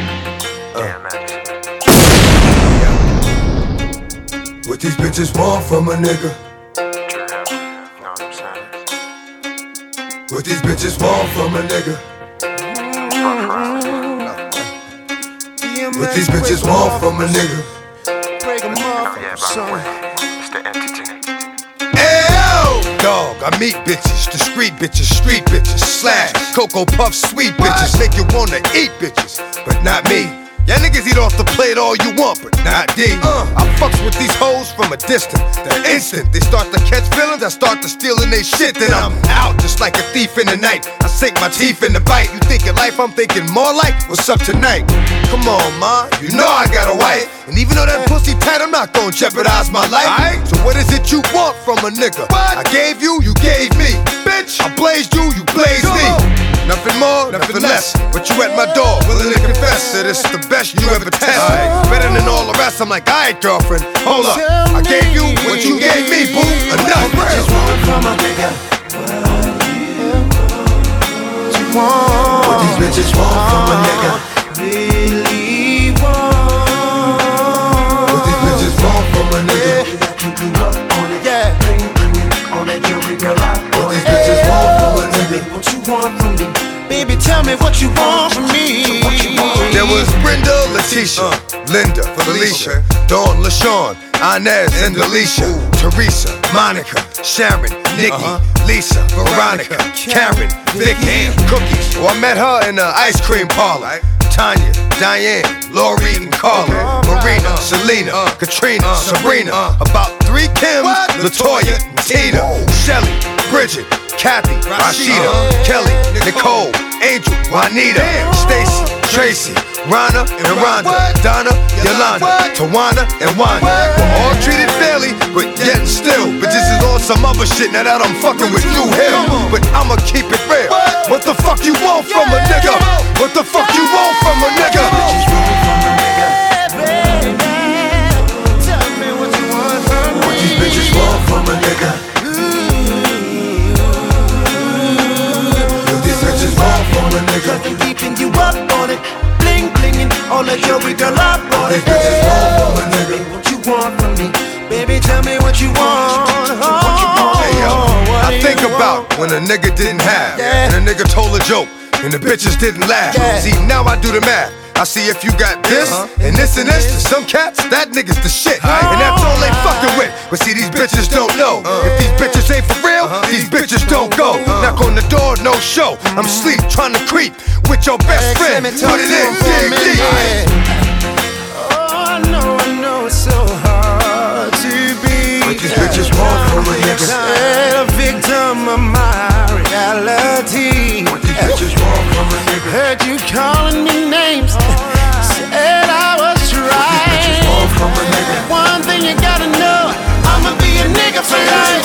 what these bitches want from a nigga? What these bitches want from a nigga? What these bitches want from a nigga? Break 'em off, son. Ew! Dog, I meet bitches, discreet bitches, street bitches, slash, Cocoa Puff, sweet bitches, make you wanna eat bitches, but not me. Y'all niggas eat off the plate all you want, but not D. Uh, I fucks with these hoes from a distance. The instant they start to catch feelings, I start to stealing they shit. Then I'm out just like a thief in the night. I sink my teeth in the bite. You thinking life, I'm thinking more like what's up tonight. Come on, ma, you know I got a wife. And even though that pussy tight, I'm not gonna jeopardize my life. Right. So what is it you want from a nigga? What? I gave you, you gave me. Bitch, I blazed you, you blazed me. Nothing more, nothing less. But you at my door, willing to confess that it's the best you ever test. Right. Better than all the rest. I'm like, alright, girlfriend, hold up. I gave you what you gave me, boo. Enough. What you want from a nigga? What you want? What these bitches want from a nigga? Really want? What these bitches want from a nigga? Yeah. On that jewelry, girl, I what these bitches want from a nigga? What you want from me? Baby, tell me what you want from me. There was Brenda, Leticia, Linda, Felicia, Dawn, LaShawn, Inez, and Alicia, Teresa, Monica, Sharon, Nikki, Lisa, Veronica, Karen, Vicky, Cookies. Oh, I met her in the ice cream parlor. Tanya, Diane, Lori, and Carla, Marina, Selena, Katrina, Sabrina. About three Kims, Latoya, Tina, Shelly, Bridget, Kathy, Rashida, Kelly, Nicole, Angel, Juanita, Stacy, Tracy, Rana, and Rhonda, Donna, Yolanda, Tawana, and Wanda. We're all treated fairly, but yet still, bitches is on some other shit now that I'm fucking with Drew Hill. But I'ma keep it real. What the fuck you want from a nigga? What the fuck you want from a nigga? Tell me what you want from me. What these bitches want from a nigga? What these bitches want from a nigga? I've been keeping you up on it, bling blinging, all that jewelry, girl, up on it. What these bitches want from a nigga? What you want from me? Baby, tell me what you want. Hey yo, I think about when a nigga didn't have, and a nigga told a joke. and the bitches didn't laugh. See, now I do the math. I see if you got this, uh-huh. and this and this. To some cats, that nigga's the shit. Uh-huh. And that's all they fucking with. But see, these bitches don't know. Uh-huh. If these bitches ain't for real, uh-huh. these bitches don't go. Uh-huh. Knock on the door, no show. I'm asleep, trying to creep with your best friend. Put it in, dig deep. Oh, I know, I know it's so hard to be. But these bitches want from a nigga. A victim of my reality. What these bitches want from a nigga. Heard you calling me names. Said I was trying. One thing you gotta know, I'ma be a nigga for life.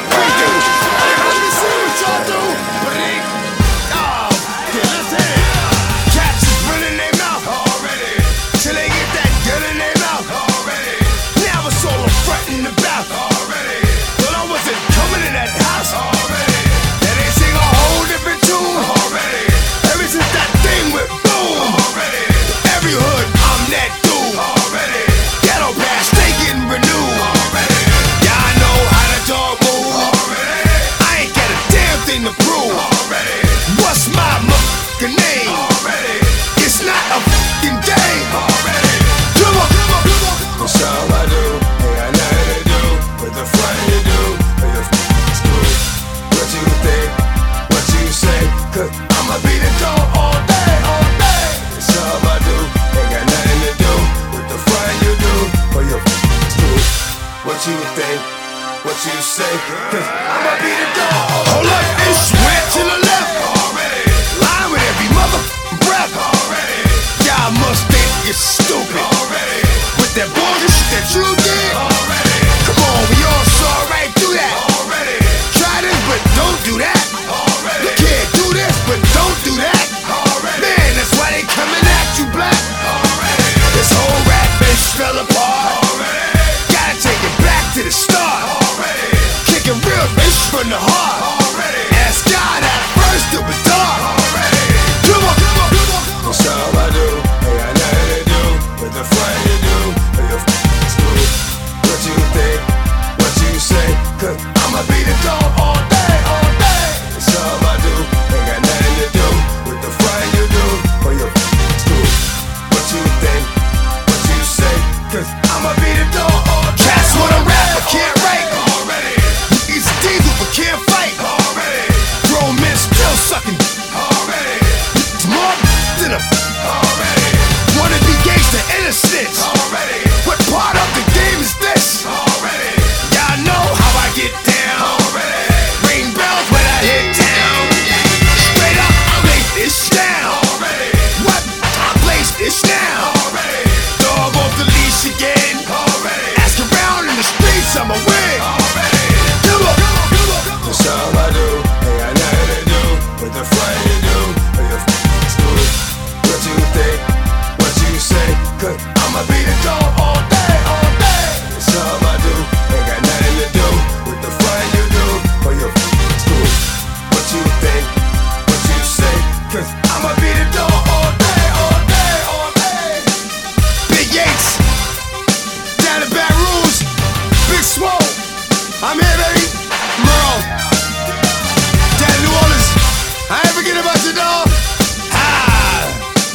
Cats is running their mouth already, till they get that gun in their mouth already. Now it's all I'm frontin' about already. Well, I wasn't coming in that house already. And they sing a whole different tune already. Ever since that thing went boom already. Every hood, I'm that dude already. Ghetto past, they getting renewed already. Yeah, I know how the dog move already. I ain't got a damn thing to prove already. What's my motherfucking name already? It's not a fucking game already. Come on, come on, come on. What's all I do? Ain't got nothing to do with the front you do or your f***ing screw. What you think? What you say? Cause I'ma be the dog all day, all day. It's all I do. Ain't got nothing to do with the front you do or your f***ing screw. What you think? What you say? Cause I'ma be the dog. Hold up, and sweat to the left already. Line with every motherfucking breath already. Y'all must think it's stupid already. With that bullshit that you did already. Come on, we all saw right through that already. Try this, but don't do that already. You can't do this, but don't do that already. Man, that's why they coming at you black already. This whole rap bitch fell apart already. Gotta take it back to the start already. Kicking real bitch from the heart already. Ask God at first to be dark already. Come on, come on, come on. What's all I do? Ain't got nothing to do with the front you do or your f***ing screw. What you think? What you say? Cause I'ma be the dog all day, all day. It's all I do. Ain't got nothing to do with the front you do or your f***ing screw. What you think? What you say? Cause I'ma be the dog all day. Cats wanna rap but can't write already. Easy diesel but can't fight already. Grown men still sucking already. It's more than a already. Wanna be gangsta innocence already. What part of the game is this already? Y'all know how I get down already. Ring bells when I hit town. Straight up, I lay this down already. What? I place this now already. Dog off the leash again already. Ask around in the streets, I'm a win already. Come on, come on, come on. That's all I do. Ain't got nothing to do with the front you do or your f***ing screw. What you think? What you say? Cause I'ma be the dog all day, all day. That's all I do. Ain't got nothing to do with the front you do or your f***ing screw. What you think? What you say? Cause I'ma be the dog all day, all day, all day. Big Yates, down in Baton Rouge, Big Swole, I'm here, baby. Merle, down in New Orleans, I ain't forget about you, dog. Ah.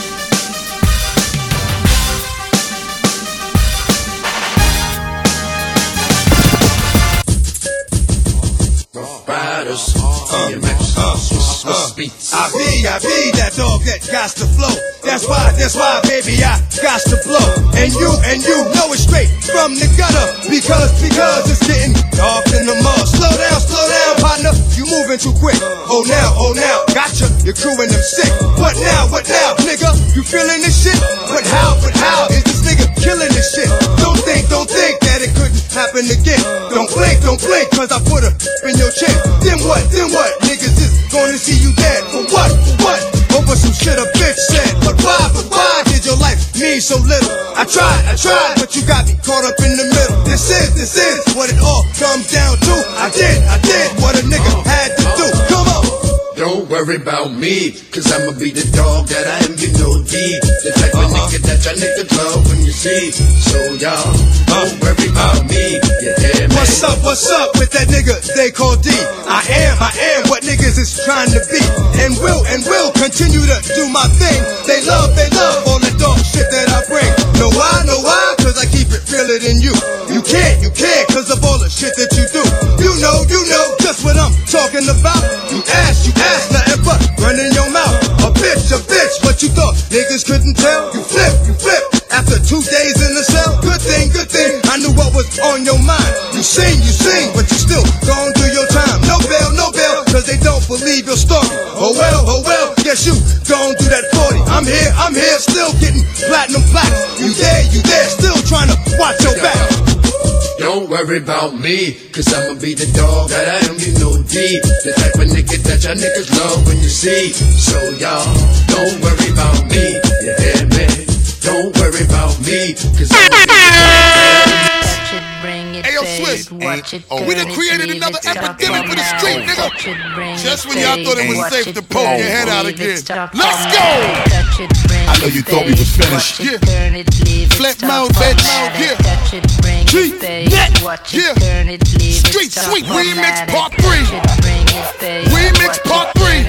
Riders, uh, uh, uh, beats. I be, I be that dog that got to flow. That's why, that's why, baby, I got to blow. And you, and you know it straight from the gutter. Because, because it's getting dark in the mud. Slow down, slow down, partner. You moving too quick. Oh now, oh now, gotcha. You're crewing them sick. What now, what now, nigga? You feeling this shit? But how, but how is this nigga killing this shit? Don't think, don't think that it couldn't happen again. Don't blink, don't blink, cause I put a in your chin. Then what, then what? Niggas is gonna see you dead. For what, for what? Over some shit a bitch said. But why, but why did your life mean so little? I tried, I tried, but you got me caught up in the middle. This is, this is what it all comes down to. I did, I did what a nigga had to do. Come on. Don't worry about me, cause I'ma be the dog that I am, you know deep. The type of nigga that y'all niggas love when you see. So y'all, don't worry about me, you hear me? What's up, what's up with that nigga they call D? I am, I am what niggas is trying to be. And will, and will continue to do my thing. They love, they love all the dog shit that I bring. Know why, know why? Cause I keep it realer than you. You can't, you can't cause of all the shit that you do. You know, you know just what I'm talking about. You ask, you ask, nothing but running your mouth. A bitch, a bitch, what you thought niggas couldn't tell? You flip, you flip. After two days in the cell, good thing, good thing, I knew what was on your mind. You sing, you sing, but you still gon' do your time. No bail, no bail, cause they don't believe your story. Oh well, oh well, guess you gon' do that forty. I'm here, I'm here, still getting platinum plaques. You there, you there, still trying to watch your back. Don't worry about me, cause I'ma be the dog that I am, you know D. The type of nigga that y'all niggas love when you see. So y'all, don't worry about me, you hear me? Don't worry about me, cause I'ma be Hey yo, Swiss, oh, we done created another epidemic for the street, nigga. Just when y'all thought it was safe to poke your head out again. Let's go! I know you thought we was finished. Yeah. Flat mouth, bad mouth, yeah. G, net, yeah. Street Sweet Remix Part three. Remix Part three.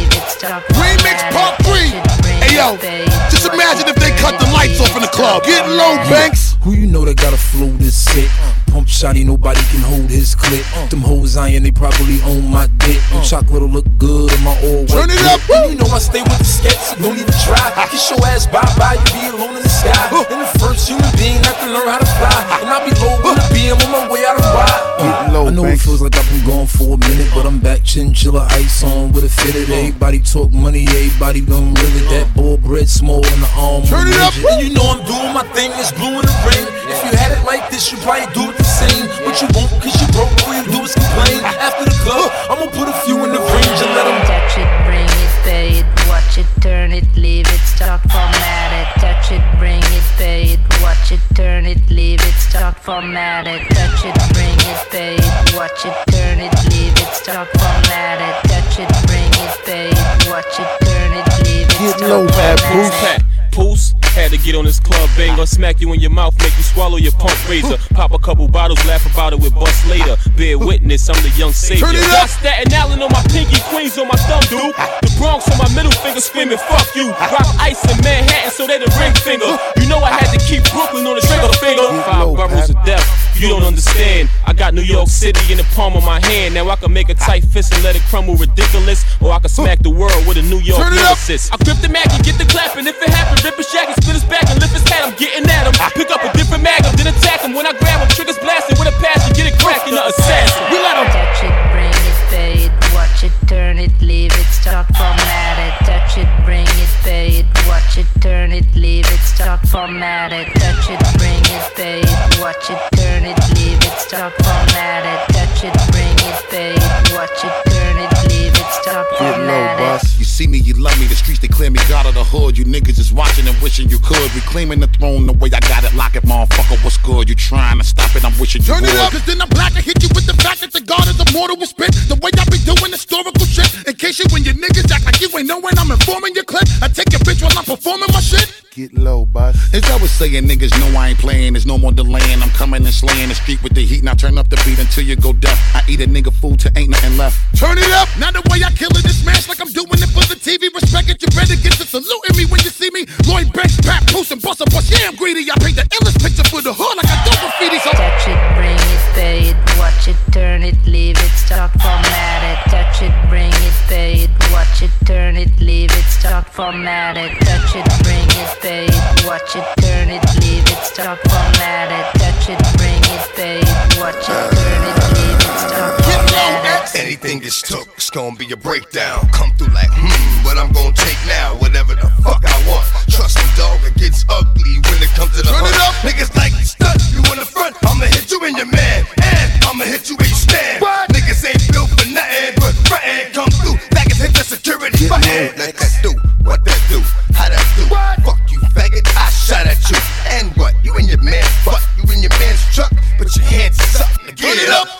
Remix Part three. Hey yo, just imagine if they cut the lights off in the club. Get low, Banks. Who you know that got a flow this sick? Pump shotty, nobody can hold his clip. Them hoes iron, they probably own my dick. Them chocolate'll look good on my all white. Turn it up, bro. You know I stay with the skets, so don't even try. Kiss your ass bye-bye, you be alone in the sky. And the first human being have to learn how to fly. And I'll be low in the B M on my way out of ride. Low, I know Banks. It feels like I've been gone for a minute, but I'm back, chinchilla ice on with a fitted. Everybody talk money, everybody gon' really that bull bread small in the arm. Turn it up, and you know I'm doing my thing, it's blue in the ring. If you had it like this, you probably do it the same. But you won't, cause you broke, all you do is complain. After the club, I'ma put a few in the range and let them touch it, bring it, pay it, watch it, turn it, leave it, stop, format it. Touch it, bring it, pay it, watch it, turn it, leave it, stop, format it. Touch it, bring it, pay it, watch it, turn it, leave it, stop, format it. Touch it, bring it, pay it, watch it, turn it, leave it, Get stop, low, bad format it. Poos, had to get on this club bang, gonna smack you in your mouth, make you swallow your pump razor. Pop a couple bottles, laugh about it with bust later. Bear witness, I'm the young savior. Got Staten Island on my pinky, Queens on my thumb, dude. The Bronx on my middle finger, screaming fuck you. Rock ice in Manhattan, so they the ring finger. You know I had to keep Brooklyn on the trigger finger. Five boroughs of death, you don't understand. I got New York City in the palm of my hand. Now I can make a tight fist and let it crumble ridiculous, or I can smack the world with a New York lyricist. I grip the Mac and get the clapping. If it happens, rip his shag and split his back and lift his hat. I'm getting at him. Pick up a different magnum, then attack him. When I grab him, triggers blasting with a passion. Get it cracking, the assassin. We let him touch it, bring it, pay it, watch it, turn it, leave it, stop, format it. Touch it, bring it, pay it, watch it, turn it, leave it, stop, format it. Touch it, bring it, pay it, watch it, turn it, leave it, stop, format it. Touch it, bring it, pay it, watch it, turn it, leave it, stop, format it. You see me, you love me, the streets declare me God of the hood. You niggas is watching and wishing you could. Reclaiming the throne the way I got it, lock it, motherfucker, what's good? You trying to stop it, I'm wishing you Turn would. it up, cause then I'm black and hit you with the fact that the God is immortal will spit. The way I be doing historical shit. In case you when your niggas act like you ain't know when I'm informing your clip. I take your bitch while I'm performing my shit. Get low, boss. As I was saying, niggas know I ain't playing. There's no more delaying. I'm coming and slaying the street with the heat. Now turn up the beat until you go deaf. I eat a nigga food till ain't nothing left. Turn it up. Now the way I kill it is smash like I'm doing it for the T V. Respect it, you better get to saluting me when you see me. Lloyd Banks, Pat, Poos, and Bust a Bust. Yeah, I'm greedy. I paint the illest picture for the hood like I do graffiti. So touch it, bring it, pay it, watch it, turn it, leave it, stop, format it. Touch it, bring it, pay it, watch it, turn it, leave it, stop, format it. Touch it, bring it, pay it, watch it, turn it, leave it, stop, format it. Touch it, bring it, pay it, watch it, turn it, leave it, stop, format it. Anything gets took, it's gonna be a breakdown. Come through like, hmm, what I'm gonna take now, whatever the fuck I want. Trust me, dog, it gets ugly when it comes to the hunt. Niggas like stunt, you in the front, I'ma hit you in your man, and I'ma hit you where you stand. What? Niggas ain't built for nothing, but frontin' come through. Faggots hit the security button. Like that do, what that do, how that do? What? Fuck you, faggot, I shot at you. And what? You in your man's butt, you in your man's truck, put your hands up, get it up.